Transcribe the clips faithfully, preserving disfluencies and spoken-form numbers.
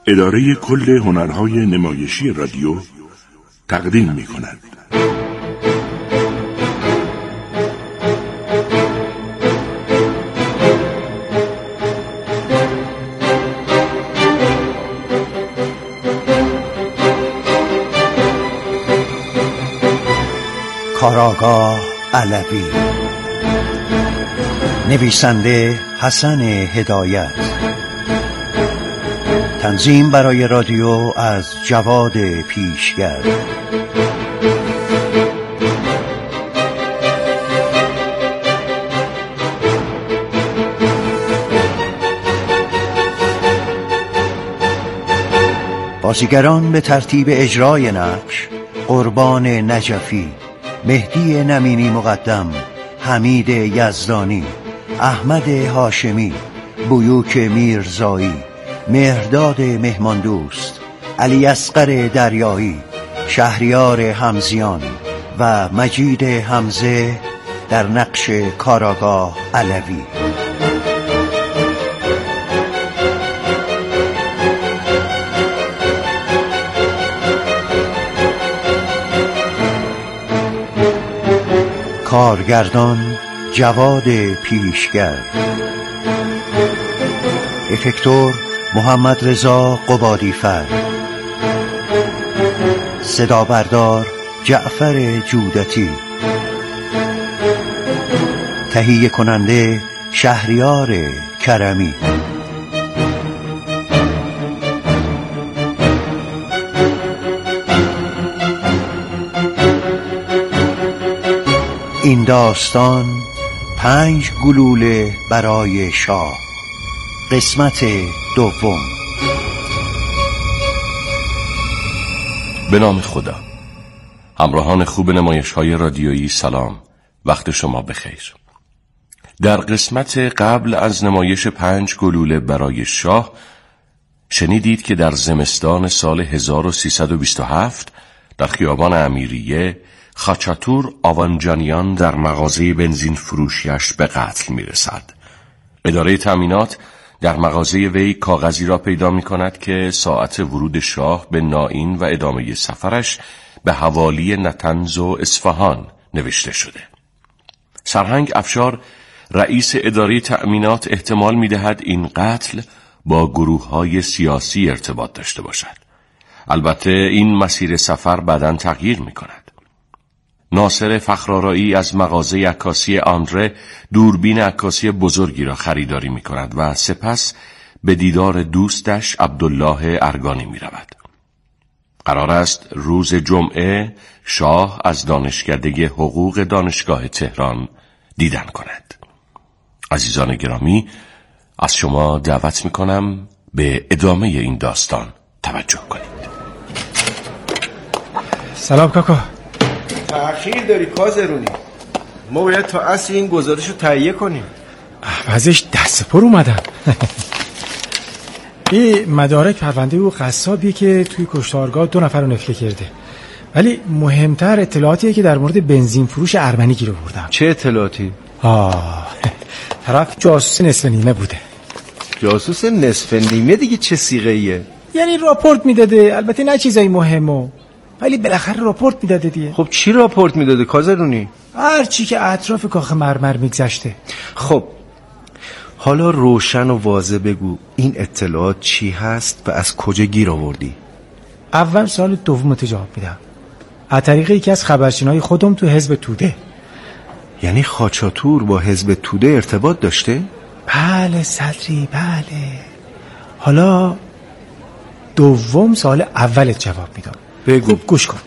اداره کل هنرهای نمایشی رادیو تقدیم می کند. کاراگاه علوی، نویسنده حسن هدایت، تنظیم برای رادیو از جواد پیشگر. بازیگران به ترتیب اجرای نقش: قربان نجفی، مهدی نمینی مقدم، حمید یزدانی، احمد هاشمی، بیوک میرزایی، مهرداد مهماندوست، علی اصغر دریایی، شهریار همزیان و مجید حمزه در نقش کاراگاه علوی. کارگردان جواد پیشگر، افکتور محمد رضا قبادیفر، صدا بردار جعفر جودتی، تهیه کننده شهریار کرمی. این داستان پنج گلوله برای شاه، قسمت دوم. به نام خدا. همراهان خوب نمایش‌های رادیویی سلام، وقت شما بخیر. در قسمت قبل از نمایش پنج گلوله برای شاه شنیدید که در زمستان سال هزار و سیصد و بیست و هفت در خیابان امیریه خاچاتور آوانجانیان در مغازه بنزین فروشیش به قتل میرسد. اداره تأمینات در مغازه وی کاغذی را پیدا می کند که ساعت ورود شاه به نائین و ادامه سفرش به حوالی نطنز و اصفهان نوشته شده. سرهنگ افشار رئیس اداره تأمینات احتمال می دهد این قتل با گروه های سیاسی ارتباط داشته باشد. البته این مسیر سفر بعداً تغییر می کند. ناصر فخرآرایی از مغازه عکاسی آندره دوربین عکاسی بزرگی را خریداری می کند و سپس به دیدار دوستش عبدالله ارگانی می رود. قرار است روز جمعه شاه از دانشکده حقوق دانشگاه تهران دیدن کند. عزیزان گرامی، از شما دعوت می کنم به ادامه این داستان توجه کنید. سلام کاکا. تأخیر داری کازرونی، ما باید تا اصل این گزارش رو تهیه کنیم. وزش دست پر اومدم. این مدارک پرونده او قصابیه که توی کشتارگاه دو نفر رو نفله کرده، ولی مهمتر اطلاعاتیه که در مورد بنزین فروش ارمنی گیر آوردم. چه اطلاعاتی؟ آه طرف جاسوس نصف نیمه بوده. جاسوس نصف نیمه دیگه چه صیغه ایه؟ یعنی راپورت میداده، البته نه چیزای مهمو، ولی بالاخره راپورت میداده دیگه. خب چی راپورت میداده کازرونی؟ هر چی که اطراف کاخ مرمر میگذشته. خب حالا روشن و واضح بگو این اطلاعات چی هست و از کجا گیر آوردی؟ اول سال دوم جواب میدم، از طریق یکی از خبرچینای خودم تو حزب توده. یعنی خاچاتور با حزب توده ارتباط داشته؟ بله صدری، بله. حالا دوم سال اولت جواب میدم. بگو. خوب گوش کن.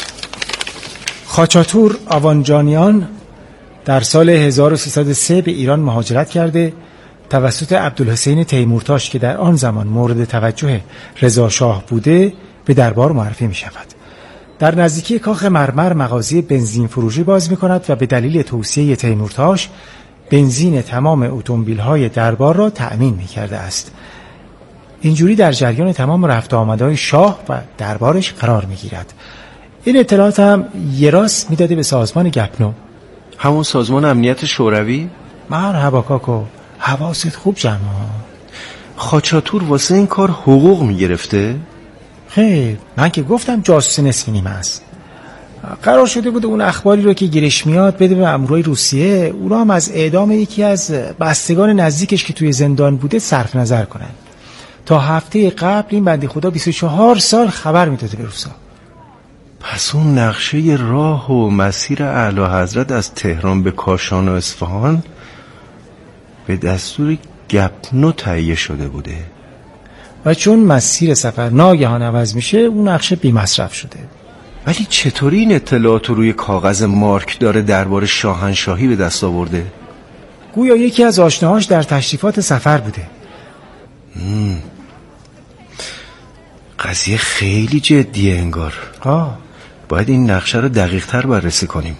خاچاتور آوانجانیان در سال هزار و سیصد و سه به ایران مهاجرت کرده، توسط عبدالحسین تیمورتاش که در آن زمان مورد توجه رضا شاه بوده به دربار معرفی می شود. در نزدیکی کاخ مرمر مغازه بنزین فروشی باز می کند و به دلیل توصیه تیمورتاش بنزین تمام اتومبیل‌های دربار را تأمین می کرده است. اینجوری در جریان تمام رفت آمدهای شاه و دربارش قرار می گیرد. این اطلاعات هم یه راست می داده به سازمان گپنو، همون سازمان امنیت شوروی؟ مرحبا کاکو، حواست خوب جمع. خاچاتور واسه این کار حقوق میگرفته؟ خیر، من که گفتم جاسوس نصف نیمه است. قرار شده بود اون اخباری رو که گیرش میاد بده به مامورای روسیه، اونا هم از اعدام یکی از بستگان نزدیکش که توی زندان بوده صرف نظر کنن. تا هفته قبل این بنده خدا بیست و چهار سال خبر میداده به روسا. پس اون نقشه راه و مسیر اعلی حضرت از تهران به کاشان و اصفهان به دستور گپنو تهیه شده بوده و چون مسیر سفر ناگهان عوض میشه اون نقشه بی مصرف شده. ولی چطوری این اطلاعات رو روی کاغذ مارک داره درباره شاهنشاهی به دست آورده؟ گویا یکی از آشناهاش در تشریفات سفر بوده. مم. قضیه خیلی جدیه انگار. آه. باید این نقشه رو دقیق تر بررسی کنیم.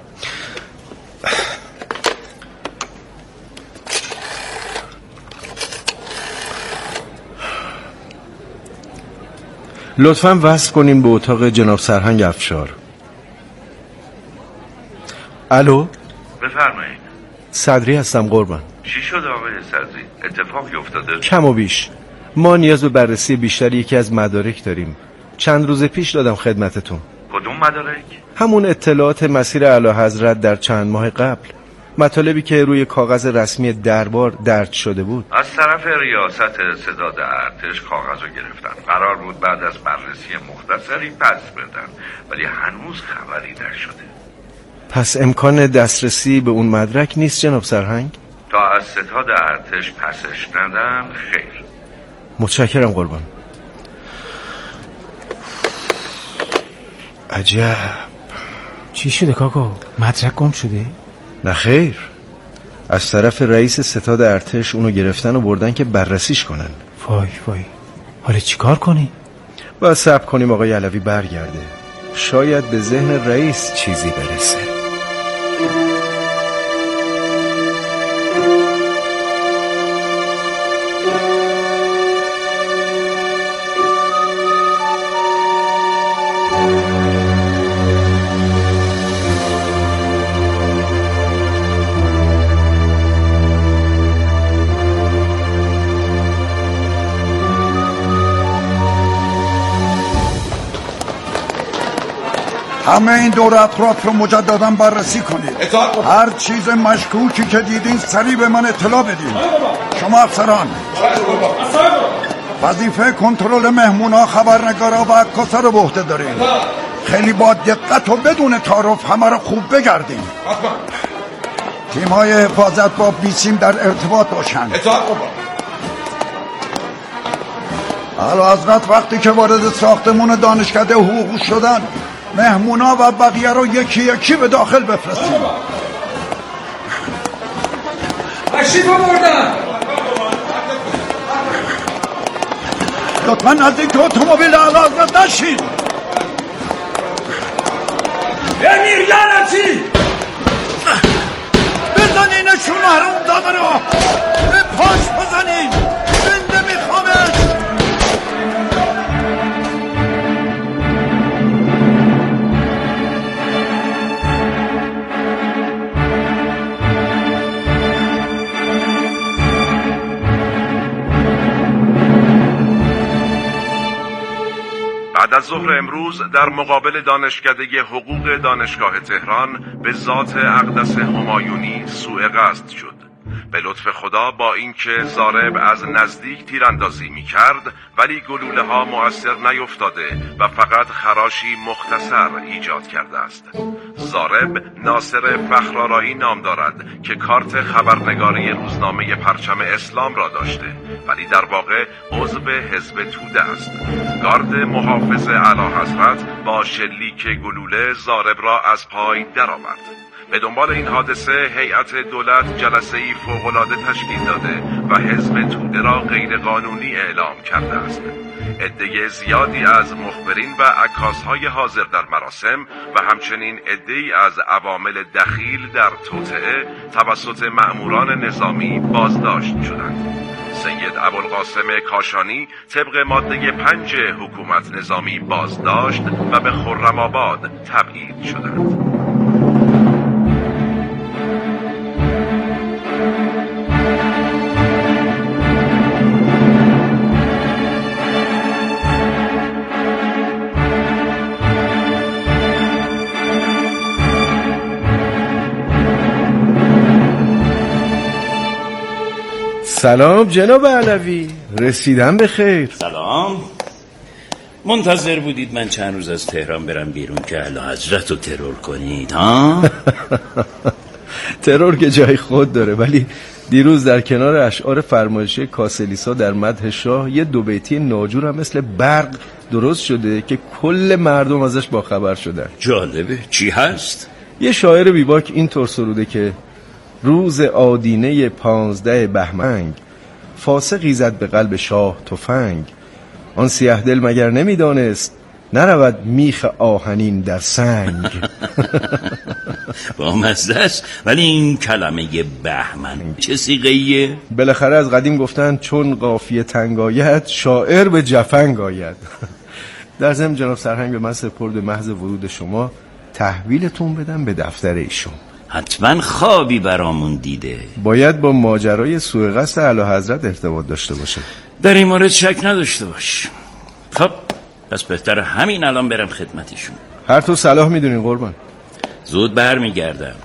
لطفاً وصل کنین به اتاق جناب سرهنگ افشار. الو، بفرمایید. صدری هستم قربان. چی شد آقای صدری؟ اتفاقی افتاده؟ کم و بیش. ما نیاز به بررسی بیشتری یکی از مدارک داریم. چند روز پیش دادم خدمتتون. کدوم مدارک؟ همون اطلاعات مسیر اعلی حضرت در چند ماه قبل، مطالبی که روی کاغذ رسمی دربار درج شده بود. از طرف ریاست ستاد ارتش کاغذ رو گرفتن. قرار بود بعد از بررسی مختصری پس بدن، ولی هنوز خبری نشده. پس امکان دسترسی به اون مدرک نیست جناب سرهنگ؟ تا از ستاد ارتش پسش ندن خیر. متشکرم قربان. عجب. چی شده کاکا؟ مدرک گم شده؟ نه خیر، از طرف رئیس ستاد ارتش اونو گرفتن و بردن که بررسیش کنن. وای وای، حالا چی کار کنی؟ باید صبر کنیم آقای علوی برگرده، شاید به ذهن رئیس چیزی برسه. همه این دور اطراف رو مجددا بررسی کنید. هر چیز مشکوکی که دیدین سریع به من اطلاع بدین. شما افسران، وظیفه کنترل مهمونا، خبرنگارا و عکاسا رو به عهده دارین. خیلی با دقت و بدون تعارف همه رو خوب بگردین. تیم‌های حفاظت با بیسیم در ارتباط باشن. اعلیحضرت وقتی که وارد ساختمون دانشکده حقوق شدن، مهمونا و بقیه رو یکی یکی به داخل بفرستیم. تشریف آوردن. لطفا نزدیک اتومبیل اعلیحضرت نشید. امیر یعنی بزنینشون حروم داده رو، به پاش بزنین، زنده میخوامش. بعد از ظهر امروز در مقابل دانشکده حقوق دانشگاه تهران به ذات اقدس همایونی سوء قصد شد. به لطف خدا با اینکه ضارب از نزدیک تیراندازی می‌کرد، ولی گلوله ها مؤثر نیفتاده و فقط خراشی مختصر ایجاد کرده است. ضارب ناصر فخرآرایی نام دارد که کارت خبرنگاری روزنامه پرچم اسلام را داشته، ولی در واقع عضو حزب توده است. گارد محافظ اعلیحضرت با شلیک گلوله ضارب را از پای درآورد. به دنبال این حادثه هیئت دولت جلسه‌ای فوق‌العاده تشکیل داده و حزب توده را غیرقانونی اعلام کرده است. عده زیادی از مخبرین و عکاس‌های حاضر در مراسم و همچنین عده‌ای از عوامل دخیل در توطئه توسط مأموران نظامی بازداشت شدند. سید ابوالقاسم کاشانی طبق ماده پنج حکومت نظامی بازداشت و به خرم‌آباد تبعید شدند. سلام جناب علوی، رسیدم به خیر. سلام. منتظر بودید من چند روز از تهران برم بیرون که اعلیحضرت رو ترور کنید ها؟ ترور که جای خود داره، ولی دیروز در کنار اشعار فرمایشی کاسلیسا در مدح شاه یه دو بیتی ناجور هم مثل برق درست شده که کل مردم ازش باخبر شدن. جالبه. چی هست؟ یه شاعر بیباک اینطور سروده که روز آدینه پانزده بهمنگ، فاسقی زد به قلب شاه تفنگ. آن سیه دل مگر نمیدانست نرود میخ آهنین در سنگ. با مزده است، ولی این کلمه بهمن چه صیغه‌ایه؟ بالاخره از قدیم گفتن چون قافیه تنگ آید شاعر به جفنگ آید. در ضمن جناب سرهنگ به من سپرد محض ورود شما تحویلتون بدم به دفتر ایشون. حتما خوابی برامون دیده. باید با ماجرای سوء قصد اعلیحضرت ارتباط داشته باشه. در این مورد شک نداشته باش. خب پس بهتر همین الان برم خدمتشون. هر تو صلاح میدونین قربان. زود بر میگردم.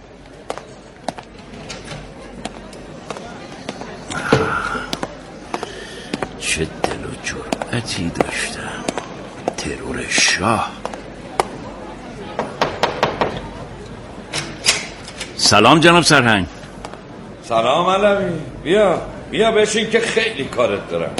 چه دل و جرأتی داشتم. ترور شاه. سلام جناب سرهنگ. سلام علوی. بیا بیا بشین که خیلی کارت دارم.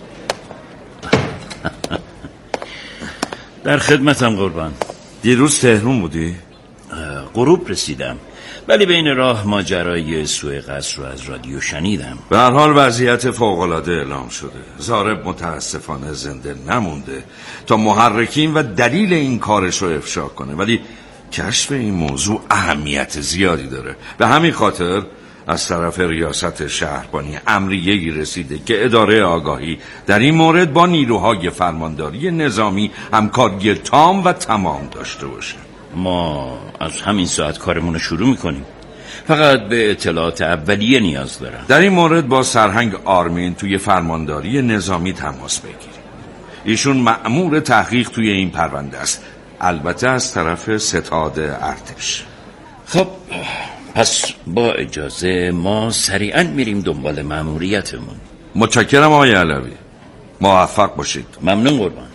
در خدمتم قربان. دیروز تهران بودی؟ غروب رسیدم، ولی بین راه ماجرای سوء قصد رو از رادیو شنیدم. به هر حال وضعیت فوق‌العاده اعلام شده. ضارب متاسفانه زنده نمونده تا محرکین و دلیل این کارش رو افشا کنه، ولی کشف این موضوع اهمیت زیادی داره. به همین خاطر از طرف ریاست شهربانی امریه‌ای رسیده که اداره آگاهی در این مورد با نیروهای فرمانداری نظامی همکاری تام و تمام داشته باشه. ما از همین ساعت کارمون رو شروع میکنیم. فقط به اطلاعات اولیه نیاز دارم. در این مورد با سرهنگ آرمین توی فرمانداری نظامی تماس بگیریم. ایشون مأمور تحقیق توی این پرونده است، البته از طرف ستاد ارتش. خب پس با اجازه ما سریعا میریم دنبال مأموریتمون. متشکرم آقای علوی، موفق باشید. ممنون قربان.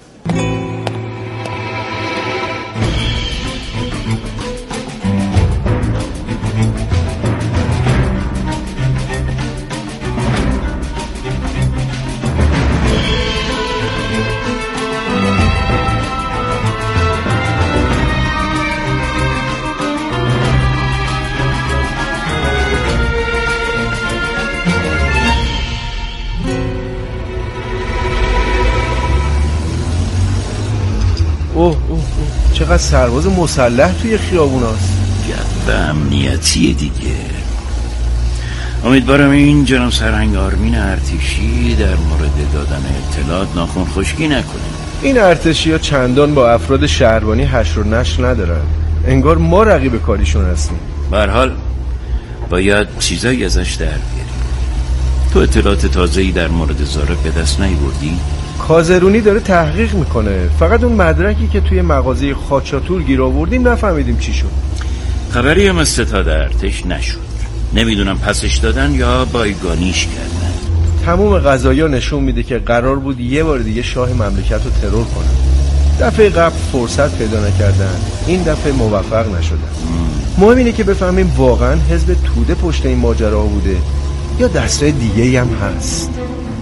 اوه اوه اوه چقدر سرباز مسلح توی خیابون هست. گرد امنیتی دیگه. امیدوارم این جناب سرهنگ آرمین ارتشی در مورد دادن اطلاعات ناخن خشکی نکنه. این ارتشی ها چندان با افراد شهربانی حشر و نشر ندارن، انگار ما رقیب کاریشون هستیم. به هر حال باید چیزایی ازش در بیاریم. تو اطلاعات تازه‌ای در مورد زارق به دست نیاوردی؟ کازرونی داره تحقیق میکنه، فقط اون مدرکی که توی مغازه خاچاتور گیر آوردیم نفهمیدیم چی شد. خبری هم از ستاد ارتش نشد. نمیدونم پسش دادن یا بایگانیش کردن. تموم قضایا نشون میده که قرار بود یه بار دیگه شاه مملکت رو ترور کنن. دفعه قبل فرصت پیدا نکردن، این دفعه موفق نشدن. مهم اینه که بفهمیم واقعا حزب توده پشت این ماجرا بوده یا دستای دیگه‌ای هم هست.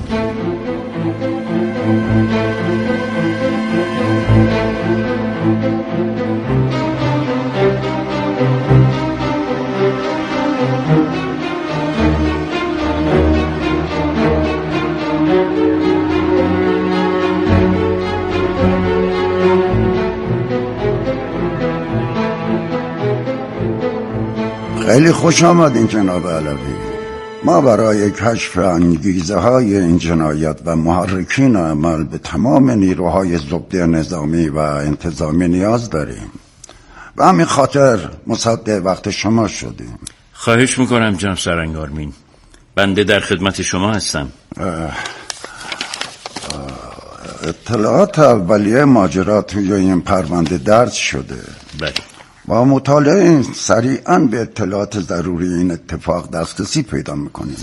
خیلی خوش آمدین جناب علوی. ما برای کشف انگیزه های این جنایت و محرکین عمل به تمام نیروهای ضبط نظامی و انتظامی نیاز داریم. و همین خاطر مصدق وقت شما شدیم. خواهش میکنم جناب سرهنگ آرمین، بنده در خدمت شما هستم. اه اه اطلاعات اولیه ماجرا توی این پرونده درج شده. بله. با مطالعه سریعا به اطلاعات ضروری این اتفاق دسترسی پیدا میکنیم.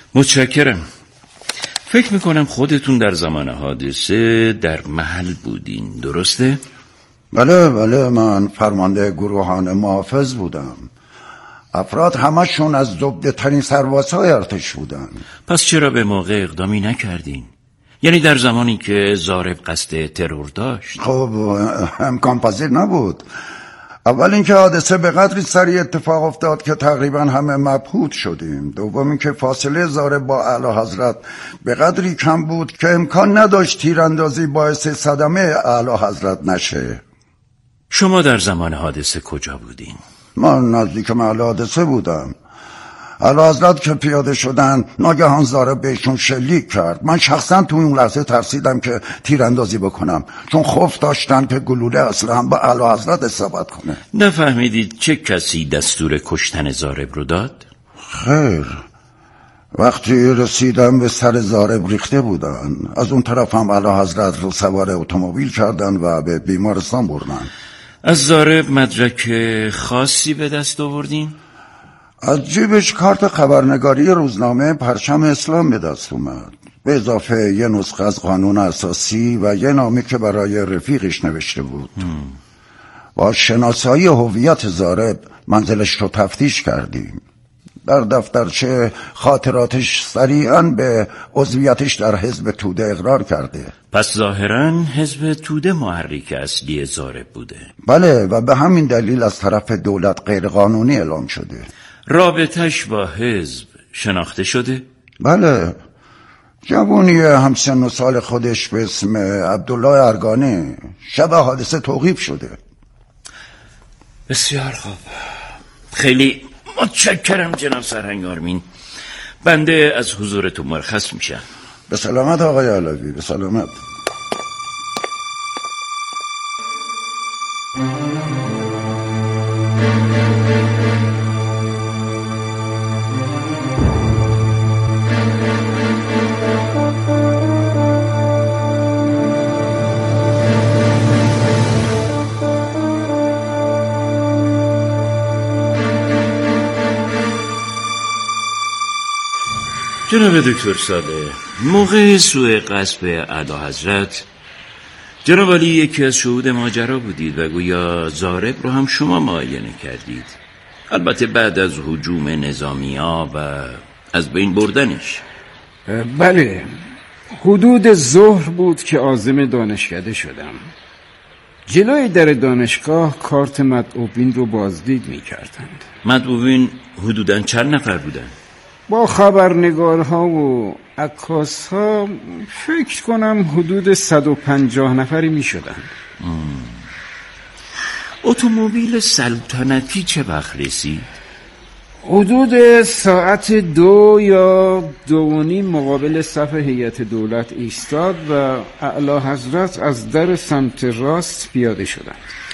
متشکرم. فکر میکنم خودتون در زمان حادثه در محل بودین، درسته؟ بله بله، من فرمانده گروهان محافظ بودم. افراد همشون از زبده ترین سربازهای ارتش بودن. پس چرا به موقع اقدامی نکردین؟ یعنی در زمانی که ضارب قصد ترور داشت؟ خب امکان پذیر نبود. اول اینکه حادثه به قدری سریع اتفاق افتاد که تقریبا همه مبهوت شدیم. دوم اینکه فاصله ضارب با اعلی حضرت به قدری کم بود که امکان نداشت تیراندازی باعث صدمه اعلی حضرت نشه. شما در زمان حادثه کجا بودین؟ من نزدیک محل حادثه بودم. اعلی حضرت که پیاده شدن ناگهان ضارب بهشون شلیک کرد. من شخصا تو اون لحظه ترسیدم که تیراندازی بکنم، چون خوف داشتن که گلوله اصلا هم به اعلی حضرت اصابت کنه. نفهمیدید چه کسی دستور کشتن ضارب رو داد؟ خیر، وقتی رسیدم به سر ضارب ریخته بودن. از اون طرف هم اعلی حضرت رو سوار اتومبیل کردن و به بیمارستان بردن. از ضارب مدرک خاصی به دست آوردین؟ از جیبش کارت خبرنگاری روزنامه پرچم اسلام به دست اومد، به اضافه یه نسخه از قانون اساسی و یه نامه که برای رفیقش نوشته بود. هم. با شناسایی هویت ضارب منزلش رو تفتیش کردیم. در دفترچه خاطراتش صریحاً به عضویتش در حزب توده اقرار کرده. پس ظاهراً حزب توده محرک اصلی ضارب بوده. بله، و به همین دلیل از طرف دولت غیرقانونی اعلام شده. رابطش با حزب شناخته شده؟ بله، جوانی همسن و سال خودش به اسم عبدالله ارگانی شب حادثه توقیف شده. بسیار خوب، خیلی متشکرم جناب سرهنگ آرمین. بنده از حضورتون مرخص میشم. به سلامت آقای علوی، به سلامت. جناب دکتر صالح، موقع سوء قصد به اعلی حضرت جناب علی یکی از شهود ماجرا بودید و گویا ضارب رو هم شما معاینه کردید، البته بعد از هجوم نظامی‌ها و از بین بردنش. بله، حدود ظهر بود که عازم دانشکده شدم. جلوی در دانشگاه کارت مدعوین رو بازدید می کردند. مدعوین حدوداً چند نفر بودند؟ با خبرنگارها و عکاسها فکر کنم حدود صد و پنجاه نفری می شدن. اتومبیل سلطنتی چه وقت رسید؟ حدود ساعت دو یا دو و نیم مقابل صف هیئت دولت ایستاد و اعلی حضرت از در سمت راست پیاده شدند.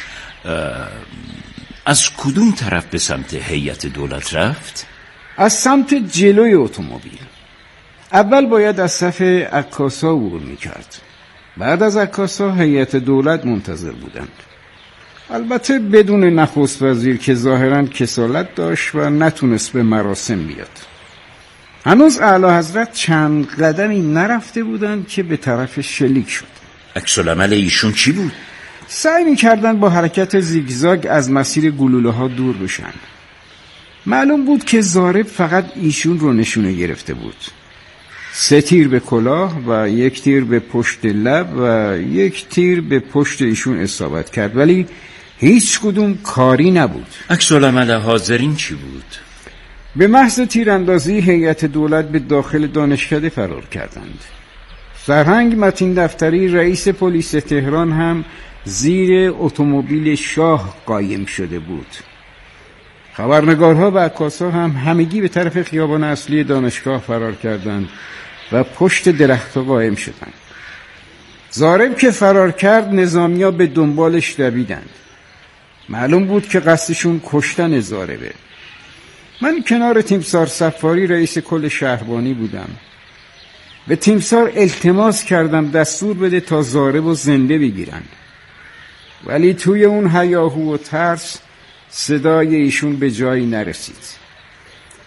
از کدوم طرف به سمت هیئت دولت رفت؟ از سمت جلوی اتومبیل. اول باید از صف عکاسا عبور می‌کرد. بعد از عکاسا هیئت دولت منتظر بودند. البته بدون نخست وزیر که ظاهراً کسالت داشت و نتونست به مراسم بیاد. هنوز اعلی حضرت چند قدمی نرفته بودند که به طرف شلیک شد. عکس العمل ایشون چی بود؟ سعی می‌کردند با حرکت زیگزاگ از مسیر گلوله‌ها دور بشن. معلوم بود که ضارب فقط ایشون رو نشونه گرفته بود. سه تیر به کلاه و یک تیر به پشت لب و یک تیر به پشت ایشون اصابت کرد، ولی هیچ کدوم کاری نبود. عکس العمل حاضرین چی بود؟ به محض تیراندازی هیئت دولت به داخل دانشکده فرار کردند. سرهنگ متین دفتری رئیس پلیس تهران هم زیر اتومبیل شاه قایم شده بود. خبرنگارها و عکاسا هم همگی به طرف خیابان اصلی دانشگاه فرار کردند و پشت درخت‌ها قایم شدند. ضارب که فرار کرد نظامی‌ها به دنبالش دویدند. معلوم بود که قصدشون کشتن ضاربه. من کنار تیمسار صفاری رئیس کل شهربانی بودم. به تیمسار التماس کردم دستور بده تا ضارب رو زنده بگیرن، ولی توی اون هیاهو و ترس صدای ایشون به جایی نرسید.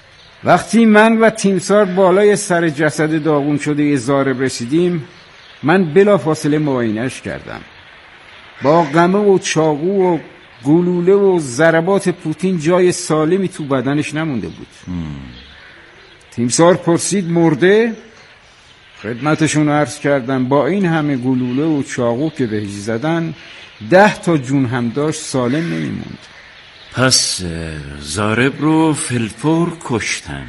وقتی من و تیمسار بالای سر جسد داغون شده زارب رسیدیم، من بلافاصله معاینه‌اش کردم. با قمه و چاقو و گلوله و ضربات پوتین جای سالمی تو بدنش نمونده بود. تیمسار پرسید مرده؟ خدمتشون عرض کردم با این همه گلوله و چاقو که بهش زدن ده تا جون هم داشت سالم نمیموند. پس زارب رو فلفور کشتن.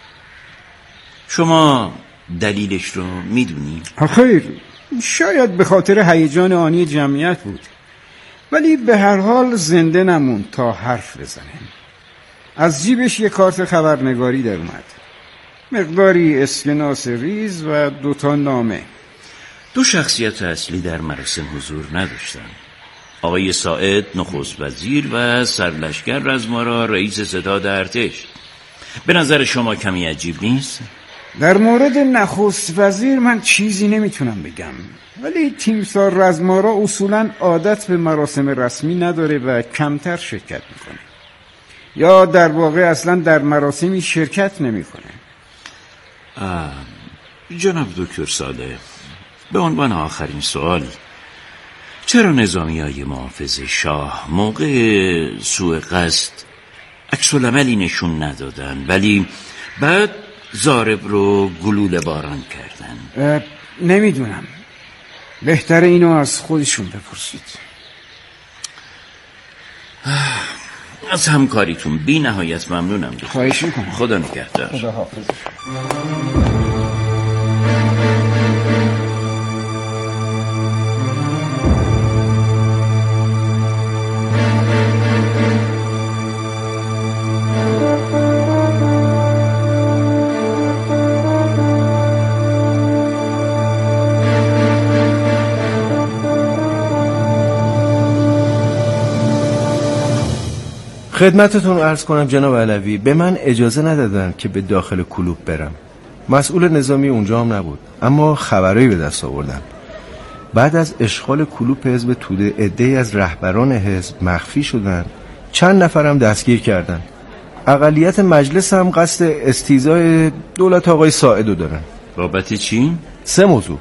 شما دلیلش رو میدونی؟ خیر، شاید به خاطر هیجان آنی جمعیت بود، ولی به هر حال زنده نموند تا حرف بزنه. از جیبش یک کارت خبرنگاری در اومد، مقداری اسکناس ریز و دوتا نامه. دو شخصیت اصلی در مراسم حضور نداشتن، آقای ساعد نخست وزیر و سرلشکر رزمارا رئیس ستاد ارتش. به نظر شما کمی عجیب نیست؟ در مورد نخست وزیر من چیزی نمیتونم بگم، ولی تیمسار رزمارا اصولا عادت به مراسم رسمی نداره و کمتر شرکت میکنه، یا در واقع اصلا در مراسمی شرکت نمیکنه. جناب دکتر صالح، به عنوان آخرین سوال، چرا نظامی های محافظ شاه موقع سوء قصد عکس العملی نشون ندادن ولی بعد زارب رو گلوله باران کردن؟ نمیدونم، بهتر اینو از خودشون بپرسید. از همکاریتون بی نهایت ممنونم. خواهش میکنم. خدا نگهدار. خدا حافظ. خدمتتون عرض کنم جناب علوی، به من اجازه ندادن که به داخل کلوب برم. مسئول نظامی اونجا هم نبود، اما خبرایی به دست آوردم. بعد از اشغال کلوب حزب توده عده‌ای از رهبران حزب مخفی شدن، چند نفرم دستگیر کردن. اقلیت مجلس هم قصد استیزای دولت آقای ساعدو دارن. بابت چی؟ سه موضوع.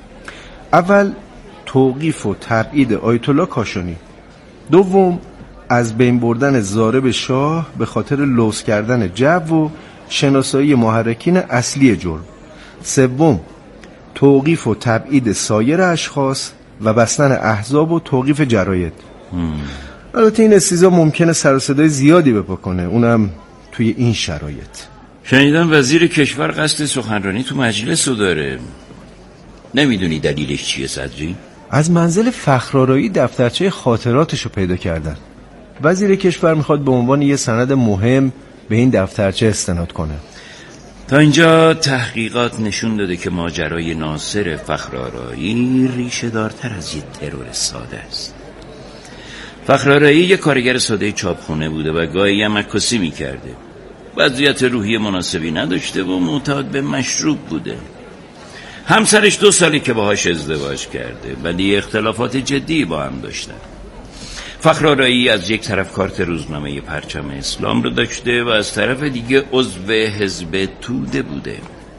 اول توقیف و تبعید آیت الله کاشانی. دوم از بین بردن زارب شاه به خاطر لوث کردن جو و شناسایی محرکین اصلی جرم. سوم توقیف و تبعید سایر اشخاص و بستن احزاب و توقیف جراید. البته این استیزا ممکنه سر و صدای زیادی بپا کنه، اونم توی این شرایط. شنیدم وزیر کشور قصد سخنرانی تو مجلس رو داره. نمیدونی دلیلش چیه صدری؟ از منزل فخرآرایی دفترچه خاطراتشو پیدا کردن. وزیر کشور میخواد به عنوان یه سند مهم به این دفترچه استناد کنه. تا اینجا تحقیقات نشون داده که ماجرای ناصر فخرآرایی ریشه دارتر از یه ترور ساده است. فخرآرایی یه کارگر ساده چاپخونه بوده و گاهی هم عکاسی میکرده. وضعیت روحی مناسبی نداشته و معتاد به مشروب بوده. همسرش دو سالی که باهاش ازدواج کرده ولی اختلافات جدی با هم داشتن. فخرآرایی از یک طرف کارت روزنامه پرچم اسلام رو داشته و از طرف دیگه عضو حزب توده بوده.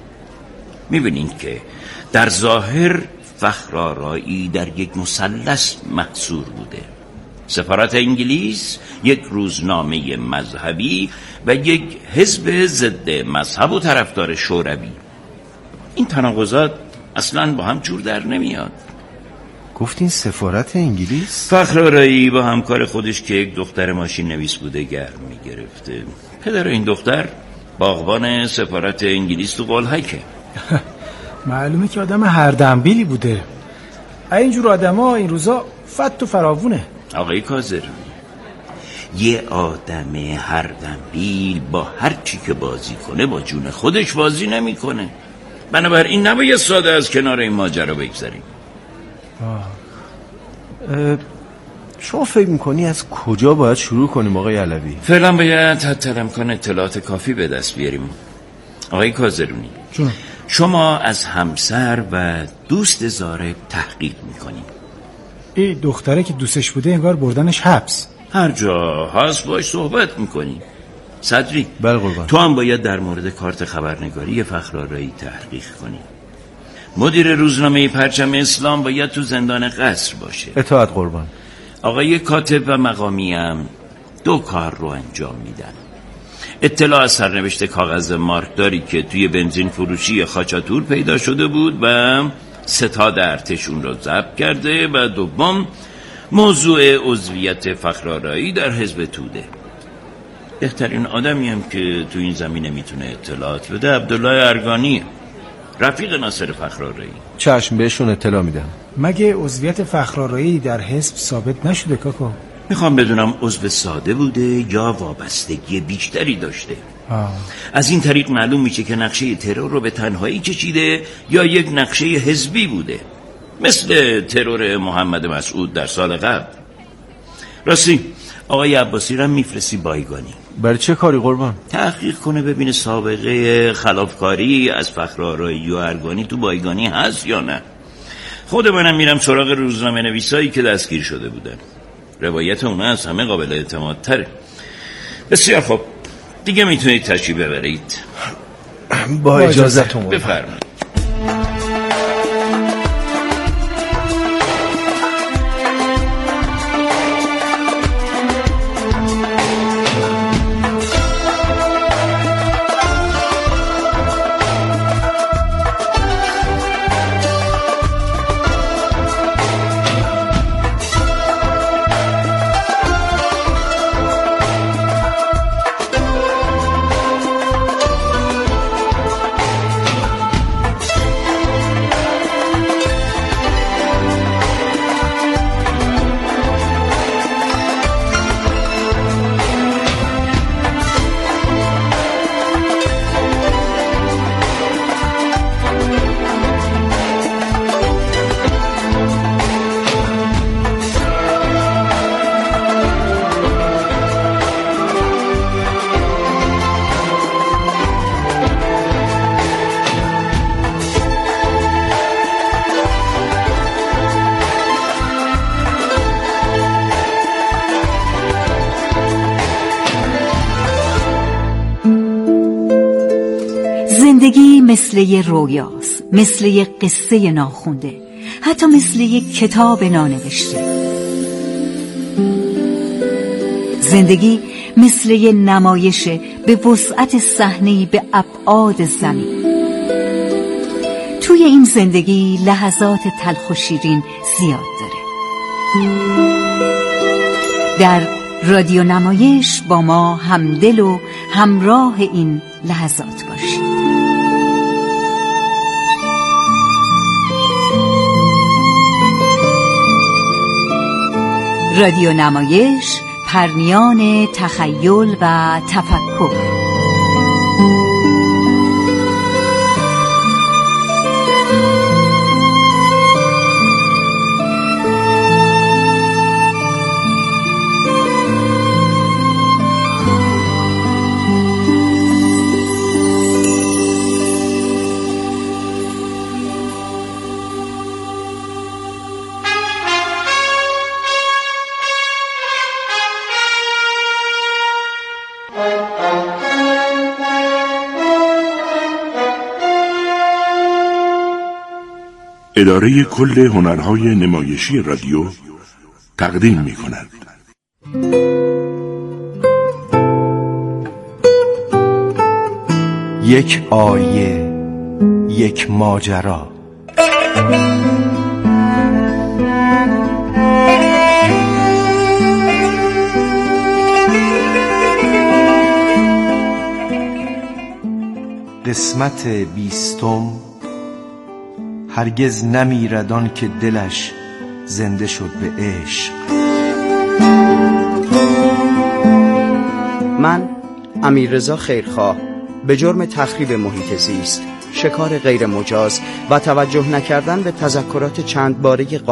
میبینین که در ظاهر فخرآرایی در یک مثلث محصور بوده: سفارت انگلیس، یک روزنامه مذهبی و یک حزب ضد مذهب و طرفدار شوروی. این تناقضات اصلاً با هم جور در نمیاد. گفتین سفارت انگلیس؟ فخرآرایی با همکار خودش که یک دختر ماشین نویس بوده گرم میگرفته. پدر این دختر باغبان سفارت انگلیس تو قلهکه. معلومه که آدم هر دنبیلی بوده. اینجور آدم ها این روزا فت و فراوونه. آقای کاظمی، یه آدم هر دنبیل با هر چی که بازی کنه با جون خودش بازی نمیکنه. بنابراین نباید ساده از کنار این ماجرا بگذاریم. شما فکر میکنی از کجا باید شروع کنیم آقای علوی؟ فعلا باید حتی امکان اطلاعات کافی به دست بیاریم. آقای کاظمی، شما از همسر و دوست زارب تحقیق میکنیم. این دختره که دوستش بوده انگار بردنش حبس. هر جا هست باش صحبت میکنیم. صدری. بله قربان. تو هم باید در مورد کارت خبرنگاری فخرآرایی تحقیق کنی. مدیر روزنامه پرچم اسلام باید تو زندان قصر باشه. اطاعت قربان. آقای کاتب و مقامی هم دو کار رو انجام میدن. اطلاع از سرنوشت کاغذ مارکداری که توی بنزین فروشی خاچاتور پیدا شده بود و ستاد ارتش اون رو ضبط کرده، و دوم موضوع عضویت فخرآرایی در حزب توده. بهترین آدمی هم که تو این زمینه میتونه اطلاعات بده عبدالله ارگانیه، رفیق ناصر فخرآرایی. چشم، بهشون اطلاع میدم. مگه عضویت فخرآرایی در حزب ثابت نشده کاکا؟ میخوام بدونم عضو ساده بوده یا وابستگی بیشتری داشته. آه. از این طریق معلوم میشه که نقشه ترور رو به تنهایی کشیده یا یک نقشه حزبی بوده، مثل ترور محمد مسعود در سال قبل. راستی آقای عباسی رو میفرستی بایگانی. برای چه کاری قربان؟ تحقیق کنه ببینه سابقه خلافکاری از فخرآرایی و ارگانی تو بایگانی هست یا نه. خود منم میرم سراغ روزنامه نویسایی که دستگیر شده بودن. روایت اونا از همه قابل اعتماد تره. بسیار خب، دیگه میتونید تشریف ببرید. با اجازهتون. بفرمایید. زندگی مثل یه رویاست، مثل یه قصه ناخونده، حتی مثل یه کتاب نانوشته. زندگی مثل یه نمایش به وسعت صحنه‌ای به ابعاد زمین. توی این زندگی لحظات تلخ و شیرین زیاد داره. در رادیو نمایش با ما همدل و همراه این لحظات باشید. رادیو نمایش، پرنیان تخیل و تفکر. اداره کل هنرهای نمایشی رادیو تقدیم می کند. یک آیه، یک ماجرا. قسمت بیستم. هرگز نمیرد آن که دلش زنده شد به عشق. من امیررضا خیرخواه به جرم تخریب محیط زیست، شکار غیر مجاز و توجه نکردن به تذکرات چند باره